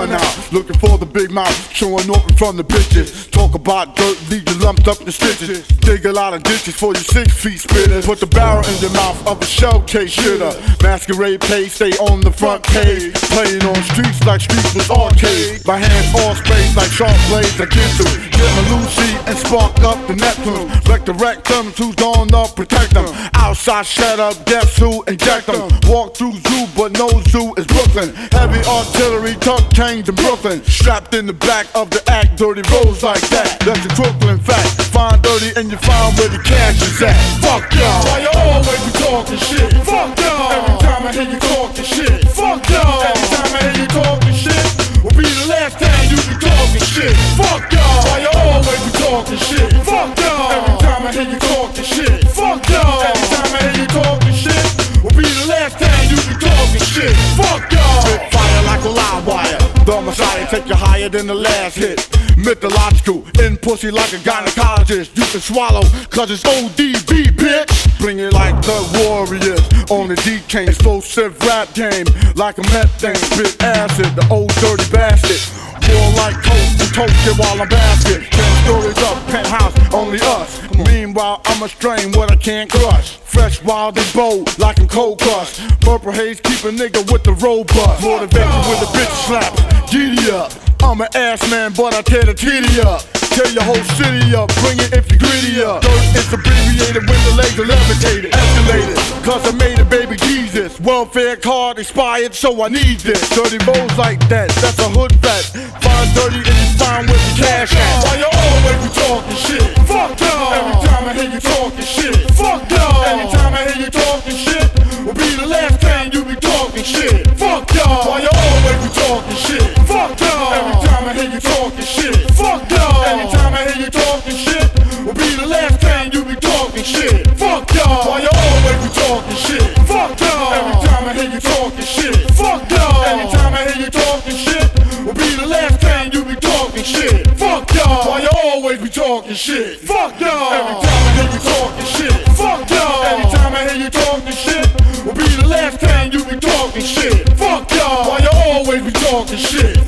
run out, looking for the big mouth, showing off in front of the bitches. Talk about dirt, leave you lumped up in stitches. Dig a lot of ditches for you 6 feet spitters. Put the barrel in the mouth of a shell case shitter. Masquerade pay, stay on the front page. Playing on streets like streets was arcade. My hands all spaced like sharp blades I get to. Get my Lucy and spark up the Neptune. Wreck the them who's gone up, protect them. Outside shut up, guess who, inject them. Walk through zoo, but no zoo is Brooklyn. Heavy artillery, tuck chains in Brooklyn. Strapped in the back of the act, dirty rolls like that. That's the Brooklyn fact. Find dirty and you find where the cash is at. Fuck y'all. Why you always be talking shit? Fuck y'all. Every time I hear you talking shit. Fuck y'all. Every time I hear you talking shit will be the last time you be talking shit. Fuck y'all. Why you always be talking shit? Fuck y'all. Every time I hear you talking shit. Fuck y'all. Every time I hear you talking shit will be the last time you be talking shit. Fuck y'all. Spit fire like a live wire. The Messiah take you higher than the last hit. Mythological, in pussy like a gynecologist. You can swallow, cause it's ODB, bitch. Bring it like the Warriors on the DK. Explosive rap game, like a methane. Spit acid, the old dirty bastard. War like coast to toast it while I'm basket. 10 stories up, penthouse, only us. Meanwhile, I'm a strain what I can't crush. Fresh, wild, and bold, like I'm cold crushed. Purple haze, keep a nigga with the robust. Motivate you with a bitch slap, giddy up. I'm an ass man, but I tear the titty up. Tear your whole city up, bring it if you gritty up. Dirt is abbreviated when the legs are levitated. Escalated, cause I made it, baby Jesus. Welfare card expired, so I need this. Dirty rolls like that, that's a hood vet. Find dirty and you find with the cash at. Why you always be talking shit? Fuck y'all. Every time I hear you talking shit. Fuck y'all. Every time I hear you talking shit will be the last time you be talking shit. Fuck y'all. Why you always be talking shit? Fuck y'all. Every time I hear you talking shit. Fuck y'all. Every time I hear you talking shit will be the last time you be talking shit. Fuck y'all. Why you always be talking shit? Fuck y'all. Every time I hear you talking shit. Fuck y'all. Every time I hear you talking shit will be the last time you be talking shit. Fuck y'all. Why you always be talking shit? Fuck y'all. Every time I hear you talking shit. Fuck y'all. Every time I hear you talking shit will be the last time you be talking shit. Fuck y'all. Why you always be talking shit?